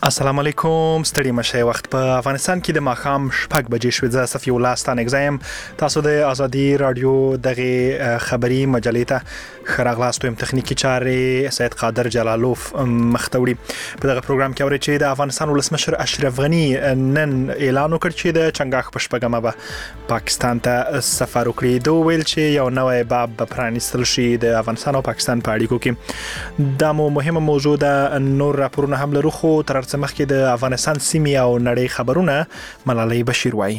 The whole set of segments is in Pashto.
السلام علیکم ستړي مشه وخت په افغانستان کې د ماخام شپږ بجې شوې زه صفي الله ستان اگزایم تاسو د ازادي رادیو دغه خبری مجلې ته خراغلاستویم تخنیکی چارې سید قادر جلالوف مختوړي په دغه پروګرام کې اوري چې د افغانستان ولسمشر اشرف غنی نن اعلان وکړ چې د چنګاخ په شپږمه به پاکستان ته سفر وکړي دوه ویل چې یو نوې باب پرانیستل شي د افغانستان او پاکستان په اړیکو کې دا مهمه موضوع ده نور راپورونه هم لرو خو تر مخکې د افغانستان سیمې او نړۍ خبرونه ملالۍ بشیر وایي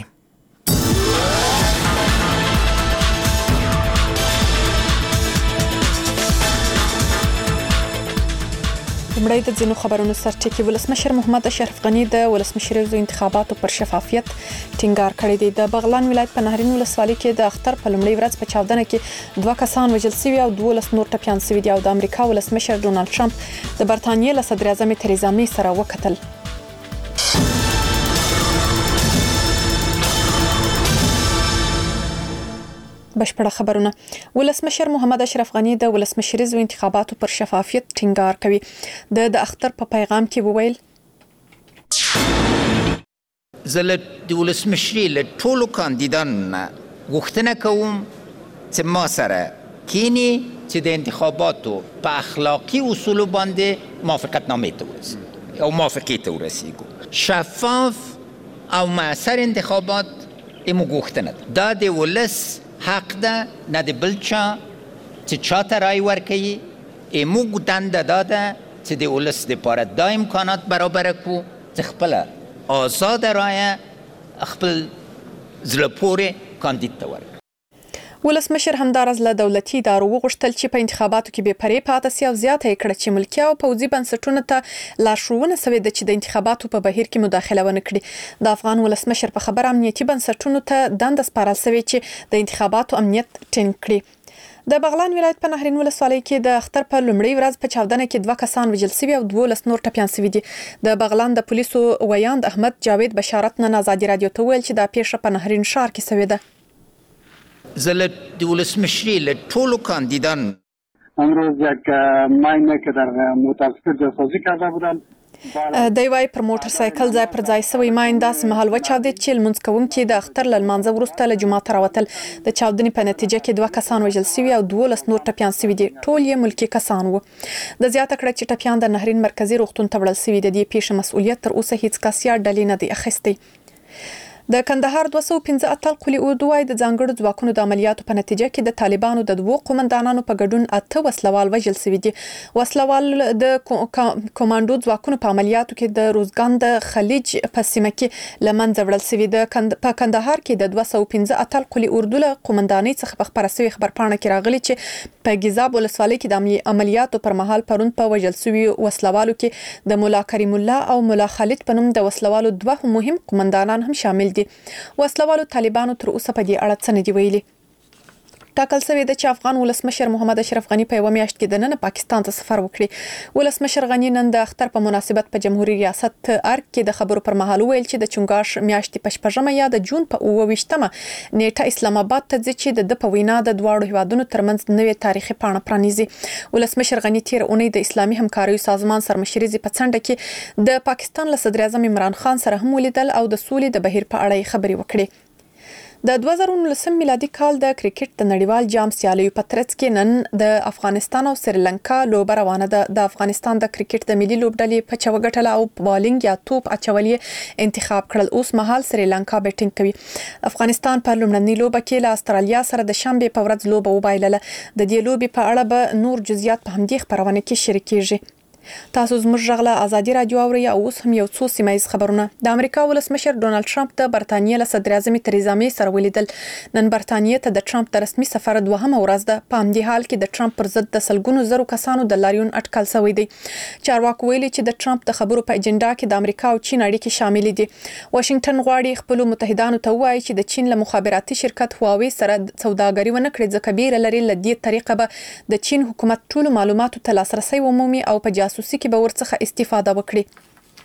مړی د ځینو خبرونو سرټکی ولسمشر محمد اشرف غنی د ولسمشریزو انتخاباتو پر شفافیت ټینګار کړی دی د بغلان ولایت په نهرین ولسوالۍ کې د اختر په لومړۍ ورځ په چاودنه کې 2 کسان وژل شوي او 12 نور ټپیان شوي دي او د امریکا ولسمشر ډونالد ټرمپ د برتانیې له صدر اعظم تریزا مې سره وکتل بشپړه خبرونه ولسمشر محمد اشرف غنی د ولسمشریزو انتخاباتو پر شفافیت ټینګار کوي د اختر په پیغام کې وویل زه د ولسمشري له ټولو کاندیدانو غوښتنه کوم چې ما سره کینی چې د انتخاباتو په اخلاقی اصولو باندې موافقتنامې ته ورسیږو او موافقې ته ورسیږو شفاف او معثر انتخابات ایمو غوښتنه دا د ولس حق ده نه د بل چا چې چاته رای ورکوي ایموږ دنده دا ده چې د ولس دپاره دا امکانات برابر کړو چې خپله آزاده رایه خپل زړه پورې کاندید ته ورکړي ولسمشر همدارز له دولتي ادارو وغوښتل چې په انتخاباتو کې بې پرې پاتې سي او زیاته یې کړه چې ملکي او پوځي بنسټونو ته لارښوونه شوې ده چې د انتخاباتو په بهیر کې مداخله ونه کړي د افغان ولسمشر په خبر امنیتي بنسټونو ته دنده سپارل شوې چې د انتخاباتو امنیت ټینګ کړي د بغلان ولایت په نهرین ولسوالۍ کې د اختر په لومړۍ ورځ په چاودنه کې 2 کسان وژل شوي او 12 نور ټپیان شوي دي د بغلان د پولیسو ویاند احمد جاوید بشارت نن ازادي رادیو ته ویل چې دا پیښه په نهرین ښار کې شوې ده زه د ولسمشری له ټولو کاندیدانو امروز یک ماینه که در موتورسیکل جاسازی کرده بودند دی وای پر موټر سایکل ځای پر ځای سوی ماین داسې مهال وچاودید چې لمونځ کوونکي د اختر له لمانځه وروسته له جومات راوتل د چاودنې په نتیجه کې 2 کسان وژل شوي او 12 نور ټپیان شوي دي ټول یې ملکي کسان وو د زیاته کړه چې ټپیان د نهرین مرکزی روغتون ته وړل شوي دي د پیښې مسؤلیت تر اوسه هیڅ کس یا ډلې نه دی اخیستی د کندهار 215 اتل قلی اودوای د ځانګړو ځواکونو د عملیاتو په نتیجه کې د طالبانو د 2 قومندانانو په ګډون 8 وسلوال وژل شوي دي وسلوال د کمانډو ځواکونو په عملیاتو کې د روزګان د خلیج په سیمه کې لمنځه وړل شوي د په کندهار کې د 215 اتل قلی اردو له قومندانۍ څخه په خبره شوی خبرپاڼه کې راغلي چې په ګیزاب ولسوالۍ کې د عملیاتو پر مهال پرون په وژل شوي وسلوالو کې د مولا کریم الله او مولا خالد په نوم د وسلوالو 2 مهم قومندانان هم شامل دي وسلوالو طالبانو تر اوسه په دې اړه څه نه دی ویلي ټاکل شوی د چې افغان ولسمشر محمد اشرف غنی په یو میاشت کې د نن پاکستان ته سفر وکړي ولسمشر غنی نن د اختر په مناسبت په جمهوریت ریاست ارګ کې د خبرو پر مهال ویل چې د چنګاش میاشتې په شپږمه یا د جون په 28مه نیټه اسلام آباد ته ځي چې د په وینا د دواړو هیوادونو ترمنځ نوې تاریخي پاڼه پرانیزي ولسمشر غنی تیر اونۍ د اسلامي همکاریو سازمان سرمشریزي په څنډه کې د پاکستان له صدر اعظم عمران خان سره هم ولیدل او د سولې د بهیر په اړه خبرې وکړي د 2019 میلادي کال د کرکټ د نړیوال جام سیالیو په ترڅ کې نن د افغانستان او سریلانکا لوبه روانه ده د افغانستان د کرکټ د ملي لوبډلې په چوغټله او بالینګ یا توپ اچولي انتخاب کړل اوس مهال سریلانکا بیټینګ کوي افغانستان په لومړنۍ لوبه کې له استرالیا سره د شنبه په ورځ لوبه وبایلله د دې لوبې په اړه به نور جزئیات په همدې خبرونه کې شریکېږي تاسو زموږ غږ له ازادي رادیو اورئ او اوس هم یو څو سیمایي خبرونه د امریکا ولسمشر ډونالد ټرمپ د برتانیې له صدر اعظم تریزا مې سره ولیدل نن برتانیې ته د ټرمپ د رسمي سفر 2مه ورځ ده په همدې حال کې د ټرمپ پر ضد د سلګونو زرو کسانو د لاریون اټکل شوی دی چارواکو ویلي چې د ټرمپ د خبرو په اجنډا کې د امریکا او چین اړیکې شامل دي واشنگټن غواړي خپل متحدانو ته وایي چې د چین له مخابراتي شرکت هواوی سره سوداګري ونه کړي ځکه بیره لري ل دې طریقه به د چین حکومت ټول معلوماتو ته لاسرسي ومومي او په جاسوسي کې به ورڅخه استفاده وکړي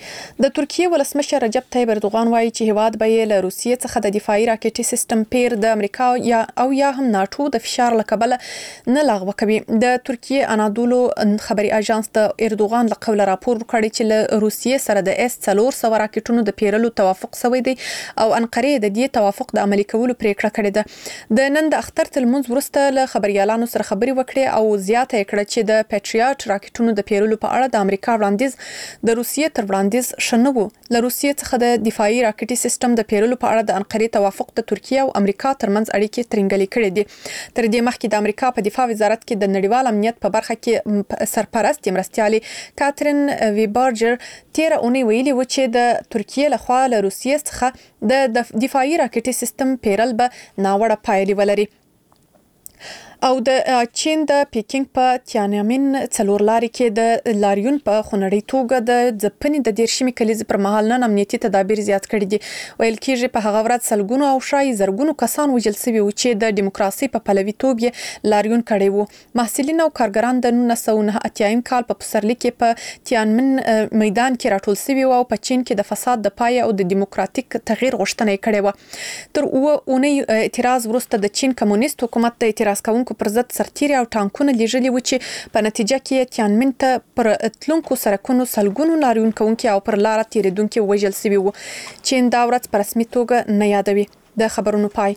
د ترکیه ولسمشر رجب طیب اردوغان وایي چې هیواد به یې له روسیې څخه د دفاعي راکټي سیستم پیر د امریکا یا هم ناتو د فشار له کبله نه لغوه کوي. د ترکیه انادولو خبري اژانس د اردوغان له قوله راپور کړی چې له روسیې سره د S-400 راکټونو د پیرلو توافق شوی دی او انقره د دې توافق د عملي کولو پریکړه کړې ده. د نن د اختر تلمونځ وروسته له خبريالانو سره خبري وکړې او زیاته کړه چې د پیټریاټ راکټونو د پیرلو په اړه د امریکا وړاندیز د روسیې تر وړاندیز شنو. له روسیې څخه د دفاعي راکټي سیستم د پیرلو په اړه د انقره توافق د ترکیه او امریکا ترمنځ اړیکې ترنګلې کړې دي. تر دې مخکې د امریکا په دفاع وزارت کې د نړیوال امنیت په برخه کې سرپرست مرستيالي کاترین ویبارجر تیر اونۍ ویلي و چې د ترکیه لخوا له روسیې څخه د دفاعي راکټي سیستم پیرل به ناوړه پایلې ولري. او د چین د پیکینګ په تیانامین څلورلاري کې د لاریون په خونړی توګه د ځپنې د 10 کلیزې پر مهال نن امنیتي تدابیر زیات کړي دي. ویل کېږي په هغه ورځ سلګونو او شای زرګونو کسان وژل شوي و چې د دیموکراسي په پلوي توب لاریون کړي وو. محصلین او کارګران د 1989 کال په پسرلي کې په تیانمن میدان کې راټول شوي او په چین کې د فساد د پای او د دیموکراتیک تغییر غوښتنه کړې و. تر اونۍ اعتراض وروسته د چین کمونیست حکومت د اعتراض کوونکو پر ضد سرتیري او ټانکونه لیږلي و چې په نتیجه کې تیانمن ته پر تلونکو سرکونو سلګونو لاریون کوونکي او پر لار تیریدونکو وژل شوي وو. چین دا ورځ په رسمي توګه نه یادوي. د خبرونو پای.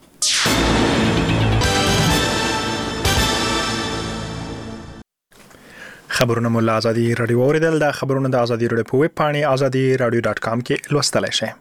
خبرونه مو له ازادي رادیو اوریدل. د خبرونو د ازادي رادیو په ویب پاڼه azadiradio.com کې لوستلای شئ.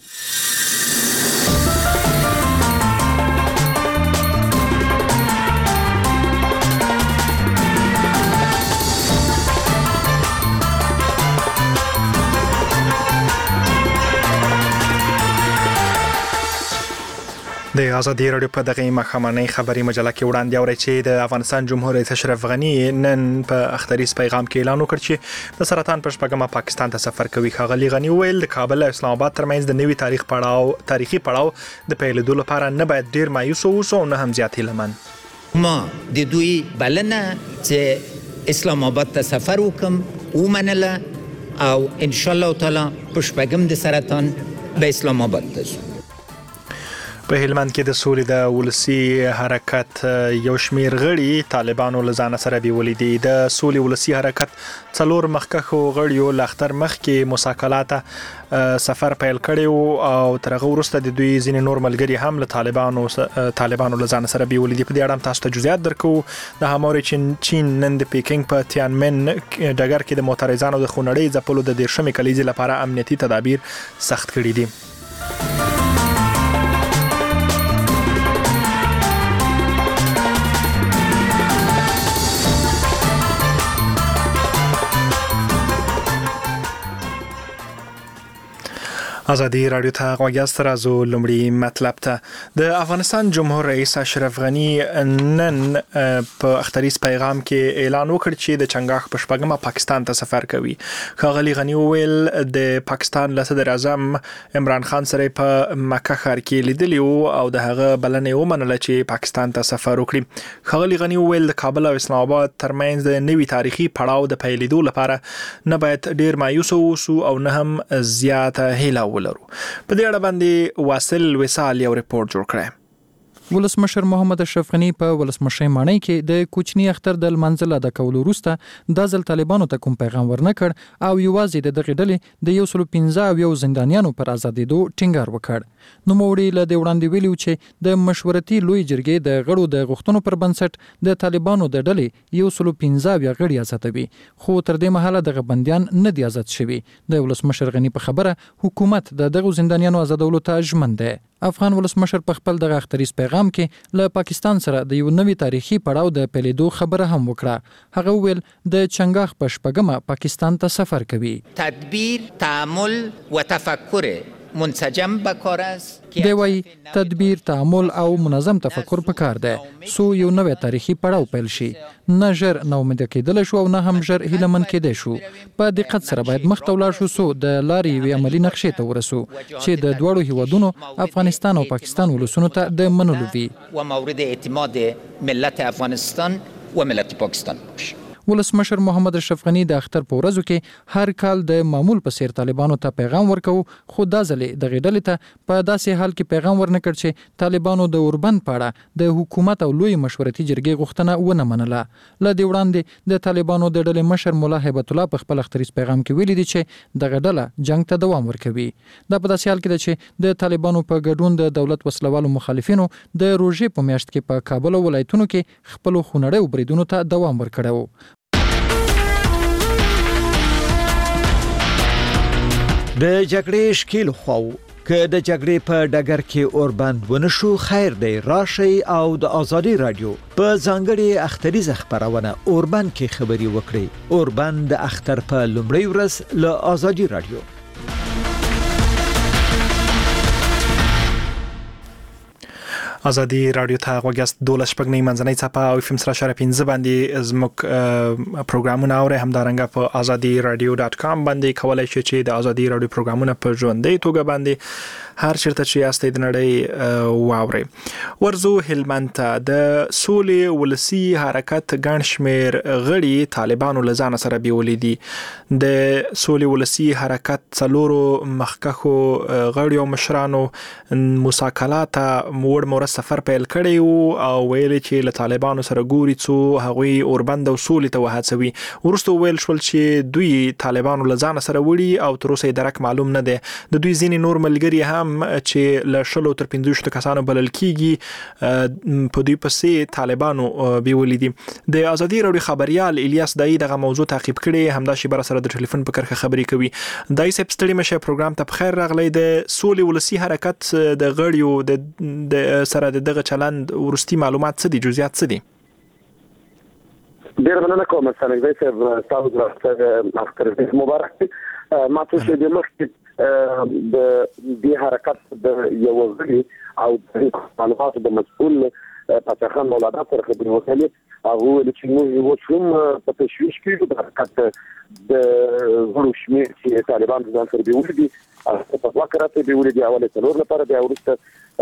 د ازادي رادیو په دغه مخامنۍ خبري مجله کې وړاندې اوري چې د افغانستان جمهور رئیس اشرف غنی نن په اختریز پیغام کې اعلان وکړ چې د سرطان پر شپږمه پاکستان ته سفر کوي. ښاغلي غنی ویل د کابل او اسلام آباد ترمنځ د نوي تاریخي پړاو د پیلېدو لپاره نه باید ډیر مایوس اوسو او نه هم زیات هیلمن. ما د دوی بلنه چې اسلام آباد ته سفر وکم ومنله او ان شاء الله تعالی په شپږم د سرطان به اسلام آباد ته. په هلمند کې د سولې د ولسی حرکت یو شمیر غړي طالبانو لزان سره بیولې دي. د سولې ولسی حرکت څلور مخکخو غړیو لاختر مخ کې مساکلات سفر پیل کړي او ترغه ورسته د دوی ځینې نور ملګری هم له طالبانو لزان سره بیولې دي. په دې اړه تاسو ته جزئیات درکو. د هموري چین نن د پیکینګ په تیانمن ډګر کې د معترضانو د خونړۍ ځپلو د 10 کلیزې لپاره امنیتي تدابیر سخت کړي دي. ازادي رادیو ته غوږیاست. راځو لومړی مطلب ته. د افغانستان جمهور رئیس اشرف غنی نن په اختریز پیغام کې اعلان وکړ چې د چنګاښ په شپږمه پاکستان ته سفر کوي. ښاغلي غنی وویل د پاکستان له صدر اعظم عمران خان سره په مکه ښار کې لیدلی او د هغه بلنې ومنله چې پاکستان ته سفر وکړي. ښاغلي غنی وویل د کابل او اسلام آباد ترمنځ د نوي تاریخي پړاو د پیلېدو لپاره نه باید ډیر مایوس اوسو او نه هم زیاته هیله ولرو. په دې اړه باندې واصل وصال یو ریپورت جوړ کړی. ولسمشر محمد اشرف غنی په ولسمشي مانۍ کې د کوچنی اختر د منځله د کولو وروسته د ځل طالبانو ته کوم پیغام ورنکړ او یوازې د دغه ډلې د 115 او یو زندانیانو پر ازادېدو ټینګار وکړ. نو موړي له د وړاندې ویلو چې د مشورتي لوی جرګې د غړو د غوښتنو پر بنسټ د طالبانو د ډلې 115 غړي آزادوي، خو تر دې مهاله دغه بنديان نه دي آزاد شوي. د ولسمشر غنی په خبره حکومت د دغه زندانیانو آزادولو ته ژمن دی. افغان ولسمشر په خپل دغه اختریز پیغام کې له پاکستان سره د یو نوي تاریخي پړاو د پیلېدو خبره هم وکړه. هغه ویل د چنګاښ په شپږمه پاکستان ته سفر کوي. تدبیر، تعامل و تفکر منسجم بکار است. دی وایي تدبیر، تعامل او منظم تفکر پکار دی سو یو نوی تاریخي پړاو پیل شي. نه ژر ناامیده کېدل شو او نه هم ژر هیلمن کېدی شو. په دقت سره باید مخته ولاړ شو سو د لارې یوې عملي نقشې ته ورسو چې د دواړو هیوادونو افغانستان او پاکستان ولسونو ته د منلو وي و مورد اعتماد ملت افغانستان و ملت پاکستان باشه. ولسمشر محمد اشرف غنی د اختر په ورځو کې هر کال د معمول په څیر طالبانو ته پیغام ورکو، خو دا ځلې د غډلې ته په داسې حال کې پیغام ورنکړ چې طالبانو د اوربند پاړه د حکومت او لوی مشورتي جرګې غوښتنه ونه منله. ل دې وړاندې د طالبانو د ډلې مشر مولا هیبت الله په خپل اختریز پیغام کې ویلي دي چې د غډله جنگ ته دوام ورکوي. دا په داسې حال کې ده چې د طالبانو په ګډون د دولت وسلوالو مخالفینو د روژې په میاشت کې په کابل او ولایتونو کې خپل خونړیو بریدونو ته دوام ورکړی و. د جګړې شکیل خو که د جګړې په ډګر کې اوربند ونشو، خیر دی راشي او د ازادي رادیو په ځانګړي اختریز خبرونه اوربند کې خبري وکړي. اوربند د اختر په لومړی ورځ له ازادي رادیو. ازادي رادیو ته غوږیاست. 12 منځنۍ څپه او FM 15 باندې زموږ پروګرامونه اورئ. همدارنګه په azadi.radio.com باندې کولای شئ چې د ازادي رادیو پروګرامونه په ژوندۍ توګه باندې هر چیرته چې یاستئ د نړۍ واورئ. ورزو هلمند ته د سولې ولسی حرکت ګڼ شمېر غړي طالبانو له ځانه سره بیولې دي. د سولې ولسی حرکت څلورو مخکښو غړیو مشرانو مساکلات موړ سفر پیل کړی وو او ویل چې له طالبانو سره ګوري څو هغوی اوربند او سولې ته وهڅوي. وروسته ویل شول چې دوی طالبانو له ځانه سره وړي او تر اوسه یې درک معلوم نه دی. د دوی ځینې نور ملګري هم چې له 10 تر 15 کسانو بلل کیږي په دوی پسې طالبانو بیولې دي. د ازادي رادیو خبريال الیاس دای دغه موضوع تعقیب کړي، همدا شی بر سره د ټلیفون په کرخه خبري کوي. دای سپ ستړي مشه پروګرام ته بخیر راغلی. د سولې ولسی حرکت د غړیو د سره دغه چلند ورستي معلومات څه دي، جزئیات څه دي؟ ډیر مننه کوم سنګدای صاحب، تاسو راځه اختر مبارک. ما ته د مخکې د دې حرکت د یو غړي او د معلوماتو د مسؤل پاتخان مولانا سره خبرې وکړې. هغه ول چې موږ یو څوم په تشویش کې د حرکت د غړو شمېر چې طالبان ځان سره بیولې دي په وکړه ته بیولې دي اوله څلور لپاره د اورسته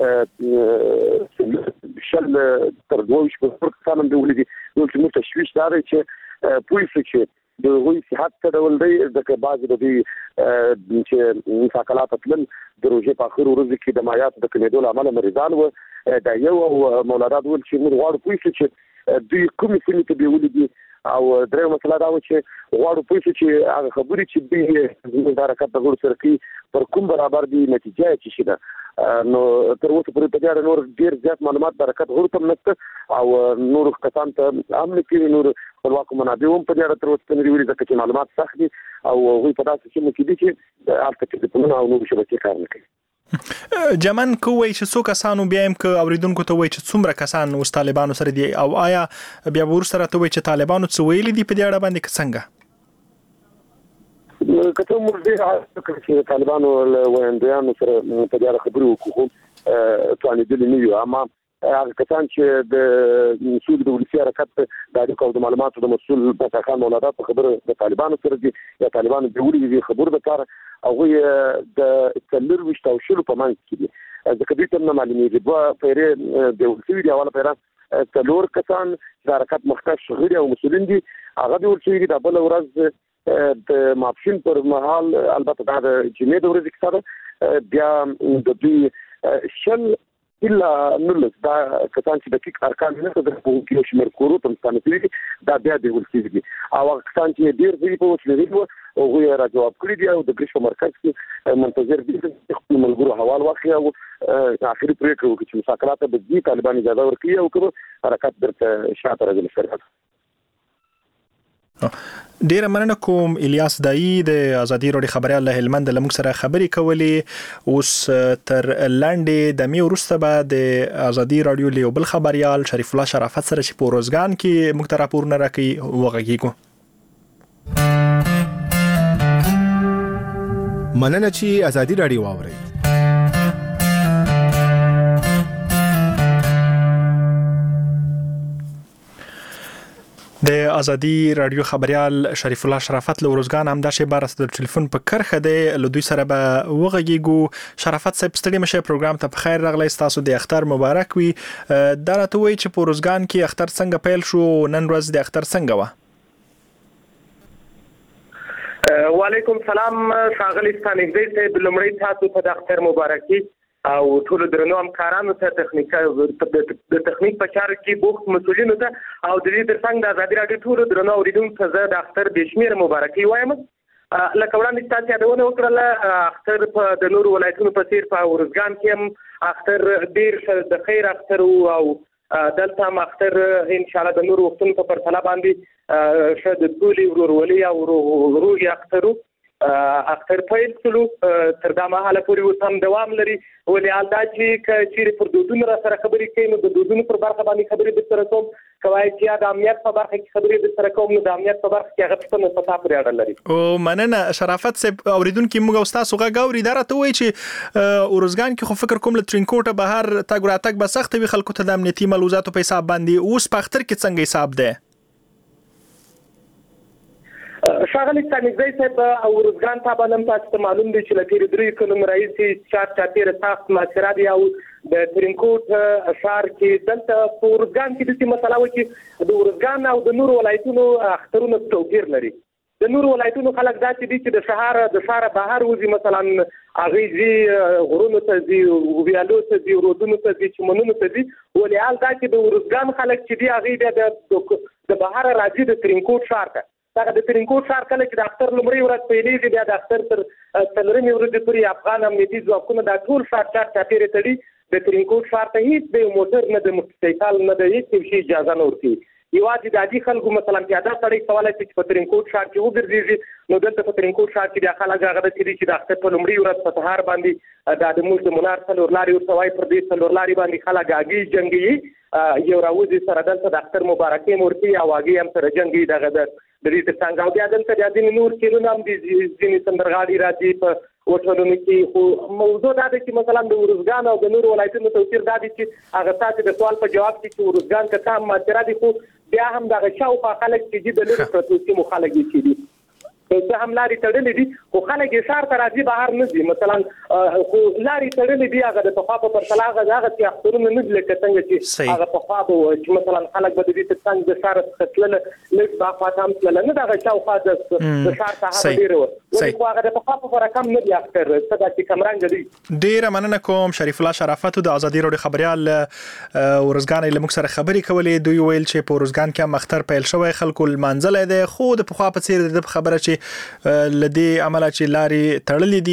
شل تر 2 شپږ کسان بیولې دي. نو چې موږ تشویش داري چې پولیس چې د غوي صحت ته ډول دی د بعض د دې چې مساکلات خپل د روزي په اخر ورځ کې د مایات د کمیدو عمل مریضان و دا یو مولانا ول چې موږ غواړو پولیس چې دوی کومې سیمې ته بیولې دي او درې مسله دا و چې غواړو پولیس چې هغه خبرې چې دوی د حرکت د غړو سره کې پر کوم برابر دي نتیجه چې شي ده. نو تر اوسه پورې په دې نور ډیر زیات معلومات د حرکت غړو ته نشته او نور کسان ته هم کې نور خپلواک منابع هم په دې اړه تر اوسه نه ویلي ځکه چې معلومات سخت دي او هغوی په داسې سیمو کې دي چې هلته ټلیفونونه او نور شبکې کار نه کوي. جمن کوی چې څو کسانو بیا هم که اوریدونکو ته وایي چې څومره کسان اوس طالبانو سره دي او آیا بیا ورسره ته وایي چې طالبانو څه ویلي دي په دې اړه باندې څنګه؟ کته موږ دې چې طالبانو له ویندیانو سره په دې اړه خبرې وکړو ټول دې نه یو اما هغه کسان چې د مسؤل د ولسی حرکت د اړیکو د معلوماتو د مسؤل پاتخان مولانا په خبره د طالبانو سره دي یا طالبانو د وړي خبر د کار هغه د تلر وشتاو شلو په منځ کې دي ځکه دې تم نه معلومیږي دوه پیرې د ولسی دی اوله پیرا تلور کسان د حرکت مخکښ شغړي او مسؤلین دي هغه د ولسی دی بل ورځ د ماپشین پر مهال البته دا د جمعې د ورځې کې بیا د دوی شل الا نلس دا کسان چې د کیک ارکان نه څه د پوهې شمیر کورو تم ستانه دي دا بیا د ولسی دي او کسان چې ډیر دی په وسیله دي او هغه را جواب کړی دی او د ګریش په مرکز کې منتظر دي چې خپل ملګرو حواله واخلي او اخري پریکړه وکړي چې مساکلات به د طالبان اجازه ورکړي او کوم حرکت درته شاته راځي فرصت. ډیره مننه کوم الیاس دای د ازادي رادیو خبريال له هلمند له موږ سره خبرې کولې. اوس تر لاندې د می ورسته به د ازادي رادیو له بل خبريال شریف الله شرافت سره چې په روزګان کې موږ ته راپور نه راکړي وغږیږو. مننه چې ازادي رادیو واوري. د ازادي رادیو خبريال شریف الله شرافت له روزګان هم د شی بارس د ټلیفون په کرخه دی له دوی سره به وغږیږو. شرافت صاحب ستړي مشه پروګرام ته بخیر راغلی، تاسو د اختر مبارک وي. دا راته وایي چې په روزګان کې اختر څنګه پیل شو، نن ورځ د اختر څنګه و؟ وعلیکم سلام ښاغلی ستانکزی صاحب، لومړی تاسو ته د اختر مبارکي او ټولو درنو همکارانو ته د تخنیک په چارو کې بوخت مسؤلینو ته او د دې ترڅنګ د ازادي راډیو ټولو درنو اورېدونکو ته زه د اختر بې شمېره مبارکي وایم. لکه وړاندې چې تاسو یادونه وکړله، اختر په د نورو ولایتونو په څېر په ارزګان کې هم اختر ډېر د خیر اختر او دلته هم اختر انشاءالله د نورو وختونو په پرتله باندې ښه د سولې، ورورولۍ او روغې اختر پیل کړو. تر دا مهاله پورې اوس هم دوام لري. ولې حال دا چې که چېرې پر دودونو را سره خبرې کوي نو د دودونو پر برخه باندې خبرې درسره کوم، که وایي چې یا د امنیت په برخه کې خبرې درسره کوم نو د امنیت په برخه کې هغه پوښتنه په تا پورې اړه لري. او مننه شرافت صاحب. اورېدونکي موږ او ستاسو غږ اوري، دا راته وایي چې ارزګان کې خو فکر کوم له ترینکوټه بهر تګ راتګ به سخت وي خلکو ته د امنیتي ملحوظاتو په حساب باندې. اوس په اختر کې څنګه حساب دی؟ ښاغلی ستانکزی صاحب، ارزګان ته به هم تاسو ته معلوم دی چې له تېرې 3 کلونو راهیسې چارچاپېره سخت محاصره دي او د ترینکوټ ښار کې دلته په ارزګان کې داسې مسله وه چې د ارزګان او د نورو ولایتونو اخترونه توپیر لري. د نورو ولایتونو خلک داسې دي چې د ښاره بهر وځي، مثلا هغوی ځي غرونو ته ځي، ویالو ته ځي، رودونو ته ځي، چمنونو ته ځي. ولې حال دا چې د ارزګان خلک چې دي هغوی بیا د بهره راځي د ترینکوټ ښار ته. دغه د ترینکوټ ښار کله چې د اختر لومړۍ ورځ پیلېږي بیا د اختر تر څلورمې ورځې پورې افغان امنیتي ځواکونه دا ټول ښار چارچاپېره تړي. د ترینکوټ ښار ته هېڅ د موټر نه د موټرسایکل نه د هېڅ یو شي اجازه نه ورکوي. یوازې د عادي خلکو مثلا پیاده سړی کولی شي چې په ترینکوټ ښار کې وګرځېږي. نو دلته په ترینکوټ ښار کې بیا خلک هغه داسې دي چې د اختر په لومړۍ ورځ په سهار باندې دا د موږ د منار څلور لارې ورته وایي، پر دې څلور لارې باندې خلک هګۍ جنګوي، یو راوځي سره دلته د اختر مبارکي هم ورکوي او هګۍ هم سره جنګوي دغه د دې ترڅنګ. او بیا دلته بیا ځینې نور کیلونه هم دي، ځینې سندرغاړي راځي په هوټلونو کې. خو موضوع دا ده چې مثلا د ارزګان او د نورو ولایتونو توپیر دا دی چې هغه ستاسې د سوال په جواب کې چې ارزګان که څه هم محاصره دي خو بیا هم دغه شاوخوا خلک چې دي د لرې پرتو سیمو خلک یې چې دي څه هم لارې تړلې دي خو خلک یې ښار ته راځي، بهر نه ځي. مثلا خو لارې تړلې دي هغه د پخوا په پرتله هغه چې اخترونه نه دي لکه څنګه چې هغه پخوا به وه چې مثلا خلک به د دې تر څنګ د ښاره څخه تلله، لږ به خوا ته هم تلله، نه دغه شاوخوا د ښار ساحه به ډېره وه. ولې خو هغه د پخوا په پرکم نه دي اختر، څه دا چې کمرنګه دي. ډېره مننه کوم شریف الله شرافتو د ازادي راډیو خبریال ورزګان له موږ سره خبرې کولې. دوی ویل چې په ورزګان کې هم اختر پیل شوی، خلکو لمانځلی دی، خو د پخوا په څېر د خبره چې لدی عمله چې لارې تړلې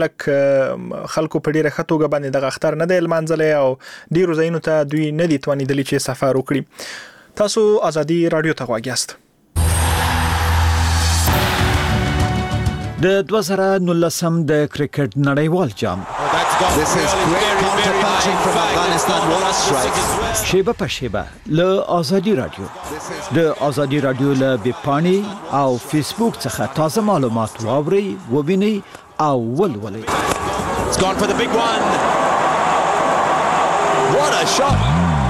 دي، خلکو په ډیره ښه توګه باندې دغه اختر نه دی لمانځلی او ډیرو ځایونو ته دوی نه دي توانېدلي چې سفر وکړي. تاسو ازادي راډیو ته غوږ یاست. د 2019 د کرکټ نړیوال جام شیبه په شیبه له ازادي راډیو د ازادي راډیو له ویبپاڼې او فیسبوک څخه تازه معلومات واورئ، ووینئ او ولولئ. It's gone for the big one. What a shot.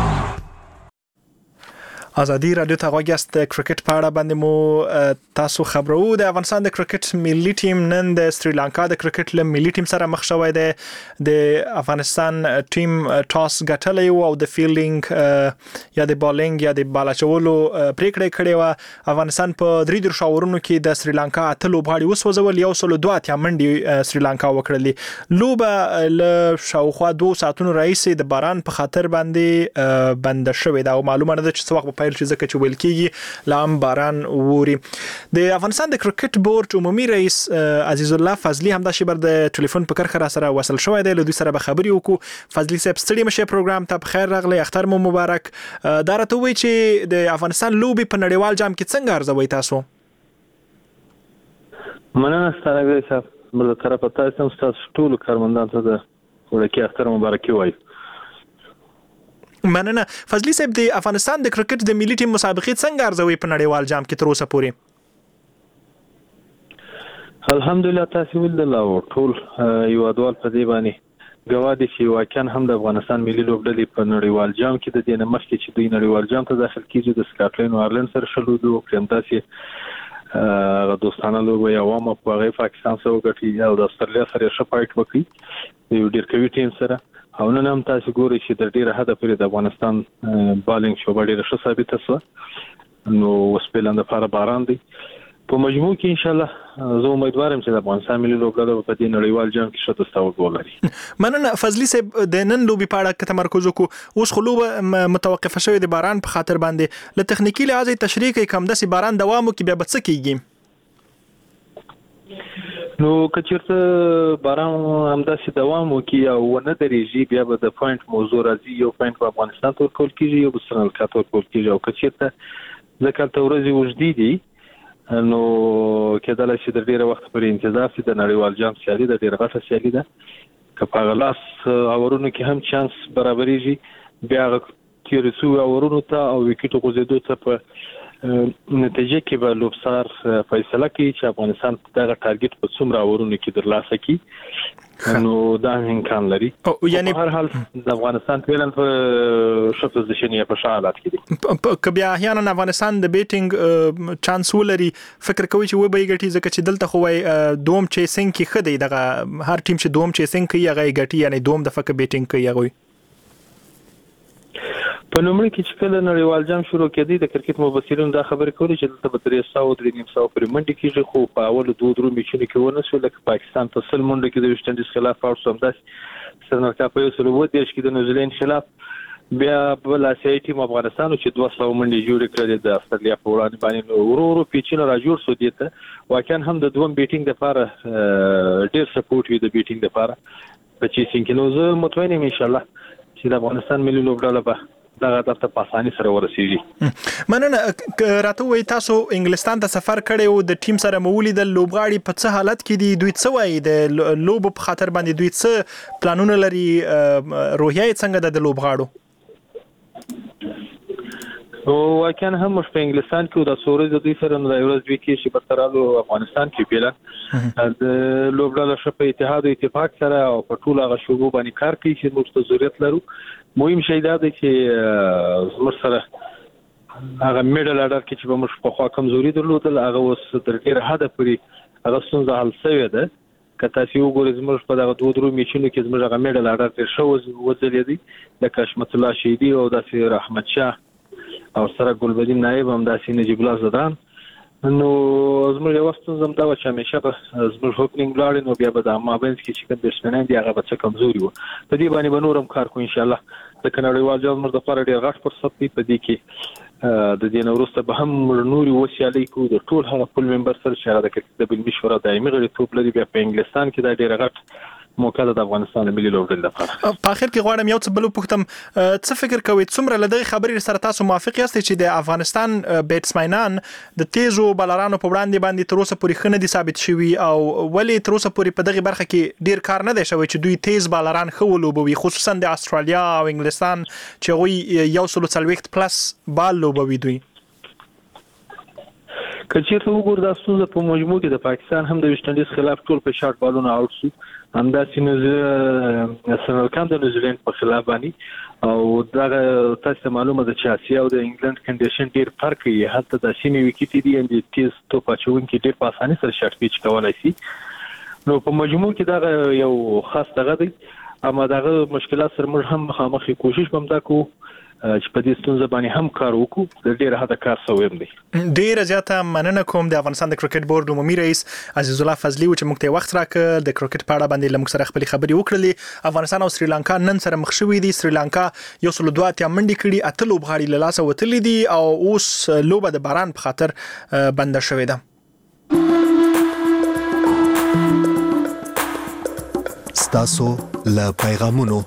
ازادي راډیو ته غوږ یاست. د کرکټ په اړه باندې مو تاسو خبرو. د افغانستان د کرکټ ملي ټیم نن د سریلانکا د کرکټ له ملي ټیم سره مخ شوی دی. د افغانستان ټیم ټاس ګټلی او د فیلډینګ یا د بالینګ یا د بالا چولو پریکړه کړې و. افغانستان په 3 شاورونو کې د سریلانکا 8 لوبغاړي وسوځول، 102 منډي سریلانکا وکړلې. لوبه له شاوخوا 2 ساعتونو راهیسې د باران په خاطر باندې بند شوې ده او معلومه نه ده چې څه وخت پیل شي ځکه چې ویل کېږي لام باران ووري. د افغانستان د کرکټ بورډ عمومي رئیس عزیز الله فضلي همدا شیبر د ټلیفون په کرخه را سره وصل شوی دی. له دوی سره به خبرې وکړو. فضلي صاحب ستړي مشه پروګرام ته بخیر راغلی، اختر مو مبارک. دا راته وایي چې د افغانستان لوبې په نړیوال جام کې څنګه ارزوئ تاسو؟ مننه ستاسو صاحب، بل طرفه تاسو هم تاسو ټول کارمندان ته د ورکی اختر مبارکي وایي. مننه. فضلي صاحب، د افغانستان د کرکټ د ملي ټیم مسابقې څنګه ارزوي په نړیوال جام کې تر اوسه پورې؟ الحمدلله تاسو ولدل او ټول یوادوال په دې باندې ګواه دي چې واقعا هم د افغانستان ملي لوبډلې په نړیوال جام کې د دې نه مخکې چې دوی نړیوال جام ته داخل کیږي د سکاټلند او آیرلند سره شلو دوه داسې دوستانه لوبه یې عوامه په هغې پاکستان سره وګټي او د استرالیا سره یې ښه فایټ وکړي یو ډېر قوي ټیم سره. او نن هم تاسو ګورئ چې د ډیره حده پورې د افغانستان بالینګ شوبه ډیره ښه ثابته شوه. نو اوس پیلن د لپاره باران دی. په مجموع کې ان شاء الله زه امیدوارم چې د افغانستان ملي لوبډله په دې نړیوال جام کې ښه دستاورد ولري. مننه فضلي صاحب د نن لوبي په اړه تمرکز وکړو. اوس خو لوبه متوقفه شوې د باران په خاطر باندې له تخنیکی لحاظ تشریح کوي کوم داسې باران دوام وکړي بیا به څه کیږي؟ نو کچیرته باران همداسې دوام وکړي او ونه درېږي بیا به د پوینټ موضوع راځي. یو پوینټ په افغانستان ته ورکول کېږي یو به سریلانکا ته ورکول کېږي او کچیرته ځکه هلته ورځې اوږدې دي نو کېدلی شي د ډېره وخت پورې انتظار شي. د نړیوال جام سیالي ده ډېره غټه سیالي ده که په هغه لاس اورونو کې هم چانس برابرېږي بیا هغه تېرو شویو اورونو ته او ویکټو غورځېدو ته په نتیجه کې به لوبسار فیصله کوي چې افغانستان دغه ټارګټ په څومره اورونو کې ترلاسه کړي نو دا امکان لري. یعنی په هر حال د افغانستان فعلا په ښه پوزیشن یا په ښه حالت کې دي. که بیا احیانا افغانستان د بیټینګ چانس ولري فکر کوي چې و به ګټي ځکه چې دلته خو وای دوم چیسینګ کې خدای دغه هر ټیم چې دوم چیسینګ کوي هغه ګټي یعنی دوم د فک بیټینګ کوي هغه په نومړي کې چې کله نړیوال جام شروع کېدی د کرکټ مبصرینو دا خبرې کولې چې دلته به 300 پورې منډې کېږي خو په اول 2-3 میچونو کې ونه شو لکه پاکستان ته سل منډه کې د ویسټ انډیز خلاف او همداسې سریلانکا په 130 کې د نیوزیلند خلاف بیا بل آسیایي ټیم افغانستان چې 200 منډې جوړې کړې د استرالیا په وړاندې باندې ورو پیچونه را جوړ شو دي ته واقعا هم د دوم بیټینګ لپاره ډېر سپورټ وي د بیټینګ لپاره په چیسینګ کې نو زه مطمئن یم ان شاء الله چې د افغانستان ملي لوبډله به دا غاټه په اسانۍ سره ورسیږي. مننه راته وای تاسو انګلستان ته سفر کړی او د ټیم سره مولي د لوبغاړي په څه حالت کې دي دوی څه وایي د لوب په خاطر باندې دوی څه پلانونه لري روحیه څنګه د لوبغاړو؟ او واقعا هم مش په انګلستان کې د سوري د دوی سره د ورځ دوی کې چې برترالو افغانستان کې پیله د لوبډله شپه اتحاد او اتفاق سره او په ټول هغه شوبو باندې کار کوي چې موږ ته ضرورت لرو. مهم شی دا دی چې زموږ سره هغه میډل اډر کې چې موږ په خوا کمزوري درلودل هغه اوس تر ډېره حده پورې هغه ستونزه حل شوې ده. که تاسو وګورئ زموږ په دغه 2-3 میچونو کې زموږ هغه میډل اډر تر شو وځلېدي لکه حشمت الله شهیدي او داسې رحمت شاه او سره ګلبدین نایب هم داسې نجیب الله زدان نو زموږ یو وخت زم دا چې همیشه به زموږ هوپنینګ لاړ نو بیا به د مابینس کې چې کوم بیټسمنان دی هغه به څه کمزوري وو په دې باندې به نورم کار کوو ان شاء الله. د نړیوال جام موږ د لپاره ډېر غټ فرصت دی په دې کې د دې وروسته به هم نوري وسیالي کو د ټول هغه خپل ممبر سره چې د کرکټ د بل مشوره دایمي غړیتوب لري بیا په انګلستان کې دا ډېر غټ موقع د افغانستان ملي لوبډلې لپاره. په اخر کې غواړم یو څه بل پوښتم څه فکر کوئ څومره لدغه خبرې سره تاسو موافق یاست چې د افغانستان بیټسمنان د تیزو بالرانو په وړاندې باندې تر اوسه پورې خنه دي ثابت شوي او ولی تر اوسه پورې په دغه برخه کې ډیر کار نه دی شوی چې دوی تیز بالران خو لوبوي خصوصا د استرالیا او انګلستان چې غوي 140 پلس بال لوبوي دوی. کچېرته وګور د ستونزه په مجموع کې د پاکستان هم د ویسټ انډیز خلاف ټول په شارټ بالونه آوټ شو همداسې سریلانکا د نیوزیلند په خلاف باندې او دا تاسو معلومه ده چې آسیا او د انګلند کنډیشن ډیر فرق کوي حتی د سیمې وکټ دي د تیز توپ اچونکي ډیر په اسانۍ سره شارټ پیچ کولای شي نو په مجموع کې دا یو خاص دغه دی اما دغه مشکلات سره موږ هم مخامخ کوشش کوم دا کو چې په دې ستونزه باندې هم کار وکړو د ډېر حدا کار سویم دی. ډېر زیاته مننه کوم د افغانستان د کرکټ بورډ عمومي رئیس عزیز الله فضلي چې موږ ته وخت راکړ د کرکټ په اړه باندې لمک سره خپل خبري وکړلې. افغانستان او سریلانکا نن سره مخ شوي دي. سریلانکا یو سل دوه اتیا منډي کړي اته لوبغاړي له لاسه وتلې دي او اوس لوبه د باران په خاطر بنده شوې ده. ستاسو له پیغامونو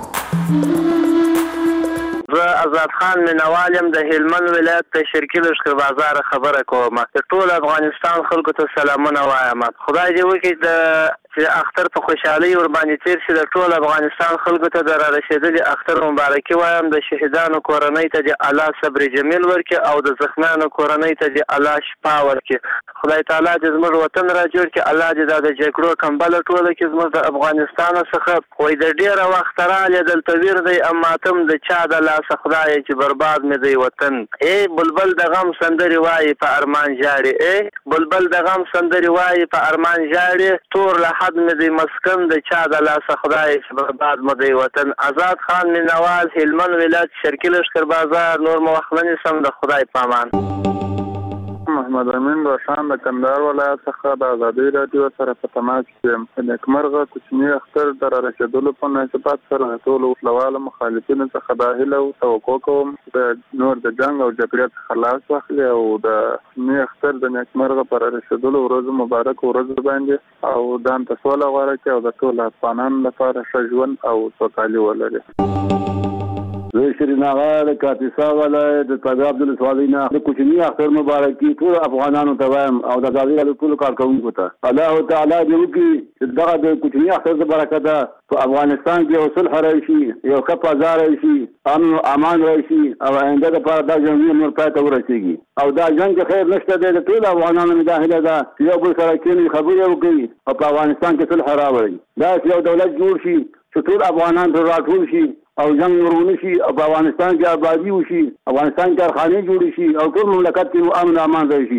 آزاد خان منوالم د هلمند ولایت د شرقي لښکر بازار خبره کوم. ټول افغانستان خلکو ته سلامونه وایم. خدای دې وکړي چې اختر په خوشحالي ور باندې تیر شي. د ټول افغانستان خلکو ته د را رسیدلي اختر مبارکي وایم. د شهیدانو کورنۍ ته د الله صبر جمیل ورکړي او د زخمیانو کورنۍ ته د الله شفا ورکړي. خدای تعالی دې زموږ وطن را جوړ کړي. الله دې د جګړو کمبله ټوله کې زموږ د افغانستان څخه وای د ډیره وخت رااله دلته ویر دی اما تم د چا د لاس خدای چې برباد مې دی وطن. بلبل د غم سندري وای په ارمان جاړي. بلبل د غم سندري وای په ارمان جاړي. تور له حد مې دی مسکن د چا د لاس خدای چې برباد مې دی وطن. آزاد خان منوال هلمند ولایت شرقي لښکر بازار. نور مو وخت نه سم د خدای پامان. محمد امین روشان د کندهار ولایت څخه د ازادي رادیو سره په تماس کې یم. د نیکمرغه کوچني اختر د رسیدلو په مناسبت سره ټول وسلوال مخالفینو څخه د هیله او توقع کوم د نور د جنگ او جګړې څخه خلاص واخلي او د کوچني اختر د نیکمرغه پر رسیدلو ورځ مبارک ورځ باندې او د تسوله غوړه کې او د ټول افغانانو لپاره ښه ژوند او سوکالي ولري. زه شیرین آغا د کاپیسا ولایت د طبیعه عبدالسوالي نه د کوچني اختر مبارکي ټول افغانانو ته وایم او د ازادي رادیو ټول کارکوونکو ته الله تعالی دې وکړي چې دغه د کوچني اختر د برکته په افغانستان کې یو صلح راشي، یو ښه فضا راشي، امن او امان راشي او آینده لپاره دا جنګ نور پای ته ورسیږي او دا جنګ خیر نشته دی. د ټول افغانانو مداخله ده چې یو بل سره کېني خبرې وکړي او په افغانستان کې صلح راوړي. دا یو دولت جوړ شي چې ټول افغانان پر راټول شي او جنگ ورونه شي او په افغانستان کې آبادی وشي، افغانستان کې کارخانې جوړې شي او ټول مملکت کې امن او امان راشي.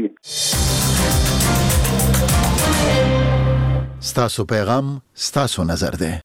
ستاسو پیغام ستاسو نظر دی.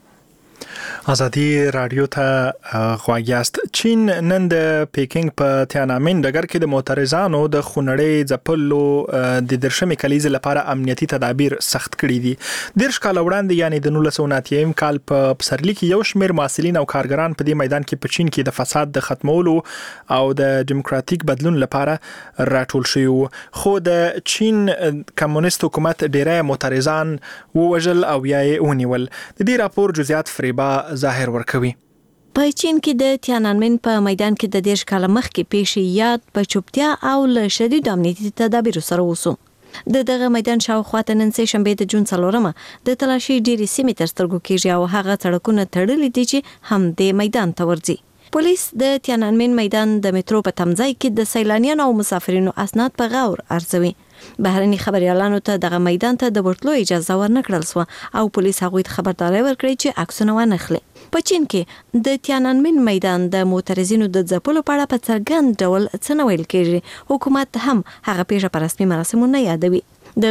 ازادي رادیو ته غواګیاست. چین نن د پیکینګ په تیانامین ډګر کې د معترضانو د خونړۍ ځپلو د درشمې کلیزې لپاره امنیتي تدابیر سخت کړي دي. 10 کال وړاندې یعنی د 1990 کال په پسرلي کې یو شمېر محصلین او کارګران په دې میدان کې په چین کې د فساد د ختمولو او د دیموکراتیک بدلون لپاره راټول شوي وو. خو د چین کمونیست حکومت ډیری معترضان ووژل او یا یې ونیول. د دې راپور جزئیات فریبا ظاهر ورکوي. په چین کې د تیانانمن په میدان کې د 10 کال مخکې پیښې یاد په چوپتیا او له شدید امنیتي تدابیر سره وسو. دغه میدان شاوخواته نن سه شنبه د جون 4 د تلاشي ډيري سیمې تر سترګو کېږي او هغه سړکونه تړلي دي چې هم د میدان ته ورځي. پولیس د تیانانمن میدان د میټرو په تمځای کې د سیلانیانو او مسافرینو اسناد په غور ارزوي. بهرني خبريالانو ته دغه میدان ته د ورتلو اجازه ورنکړل سو او پولیس هغوی ته خبرداري ورکړي چې عکسونه ونخلي. په چین کې د تیانانمن میدان د معترضینو د ځپلو په اړه په څرګند ډول څه نه ویل کېږي. حکومت هم هغه پیښه په رسمي مراسمو نه یادوي. د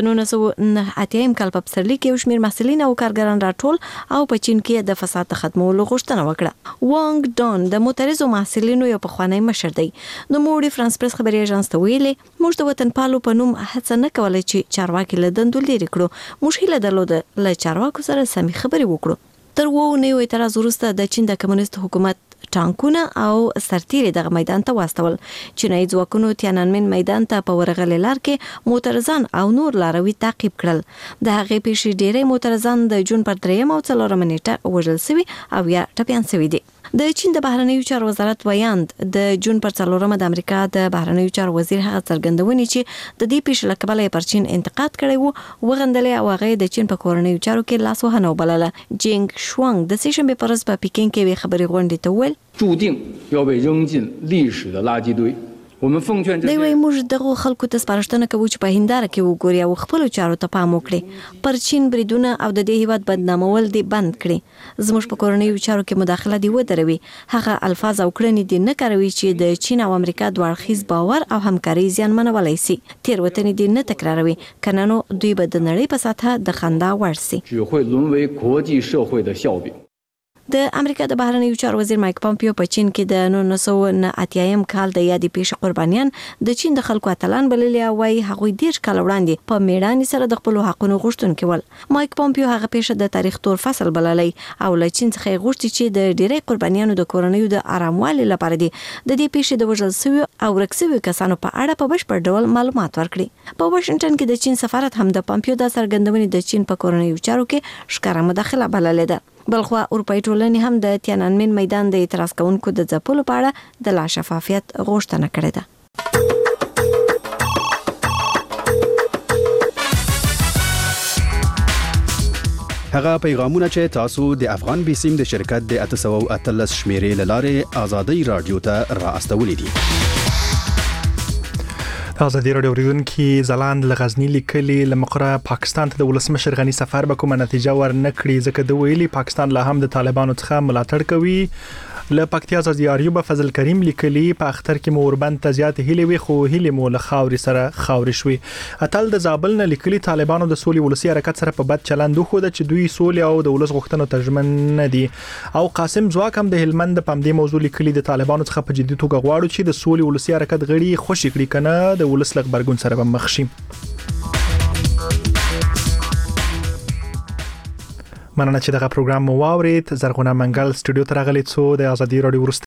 1989 کال په پسرلي کې یو شمېر محصلین او کارګران راټول او په چین کې د فساد ختمولو غوښتنه وکړه. وانګ ډان د معترضو محصلینو یو پخوانی مشر دی. نو موږ فرانس پریس خبري اژانس ته ویلي موږ د وطن پالو په نوم هڅه نه کولای چې چارواکي له دندو لري کړو. موږ هیله درلوده له چارواکو سره سمې خبرې وکړو. تر وو اعتراض وروسته د چین د کمونیست حکومت ټانکونه او سرتیري دغه میدان ته واستول. چینایي ځواکونو تیانانمن میدان ته په ورغلې لار کې معترضان او نور لاروي تعقیب کړل. د هغې پیښې ډېری معترضان د جون پر 3 او 4 نیټه وژل شوي او یا ټپیان شوي دي. د چین د بهرنیو چارو وزارت ویاند د جون پر 4 د امریکا د بهرنیو چارو وزیر هغه څرګندونې چې د دې پیښې له کبله پر چین انتقاد کړی وو وغندلې او هغه د چین په کورنیو چارو کې لاس وهنه وبلله. جینګ شوانګ د سیشنبه پر ورځ په پیکینګ کې خبري غونډې ته ویل 注定要被扔进历史的垃圾堆。 دی وای موږ دغه خلکو ته سپارښتنه کوو چې په هنداره کې وګوري او خپل چارو ته پام وکړي. پر چین بریدونه او د دې هیواد بدنامول دي بند کړي. زموږ په کورنیو چارو کې مداخله دی ودروي. هغه الفاظ او کړنې دي نه کاروي چې د چین او امریکا دوړخیز باور او همکاري زیان منولای شي. تیروتنې دي نه تکراروي. کنه نو دوی به د نړۍ په سطح د خندا وړ شي. 只会沦为国际社会的笑柄。 د امریکا د بهرنیو چارو وزیر مایک پامپیو په چین کې د 1989 کال د یادې پیښې قربانیان د چین د خلکو اتلان بللي او وايي هغوی 10 کال وړاندې په میړانې سره د خپل حقونو غوښتونکي ول. مایک پامپیو هغه پیښه د تاریخ تور فصل بللی او له چین څخه غوښتي چې د ډیری قربانیانو د کورنیو د آراموالي لپاره دي د دې پیښې د وژل شوي او ورک شوي کسانو په اړه په بشپړ ډول معلومات ورکړي. په واشنگټن کې د چین سفارت هم د پامپیو د څرګندونې د چین په کورنیو چارو کې ښکاره مداخله بللې ده. بلخوا اروپای ټولنې هم د تیانانمن میدان د اعتراض کوونکو د ځپلو په اړه د لا شفافیت غوښتنه کړې ده. هغه پیغامونه چې تاسو د افغان بیسیم د شرکت د 813 شمیرې لاره ازادي رادیو ته را استولې دي. ازادي رادیو ورونکي زلاند لغزنی لیکلي لمقره پاکستان ته د ولسمشر غنی سفر به کومه نتیجه ورنکړي ځکه د ویلي پاکستان لا هم د طالبانو څخه ملاتړ کوي. له پکتیا ازادي به فضل کریم لیکلي په اختر کې موربند ته زیات هیلې وي خو هیلې مو له خاوري سره خاوري شوي. اتل د زابل نه لیکلي طالبانو د سولې ولسی حرکت سره په بد چلند خو د چې دوی سولې او د ولس غوښتنو ترجمن نه دي. او قاسم زواک هم د هلمند په دې موضوع لیکلي د طالبانو څخه په جدي توګه غواړي چې د سولې ولسی حرکت غړي خوشی کړي کنه د ولس له غبرګون سره مخ شي. مننه چې دغه پروګرام مو واورید. زرغونه منګل سټوډیو ته راغلی څو د ازادي رادیو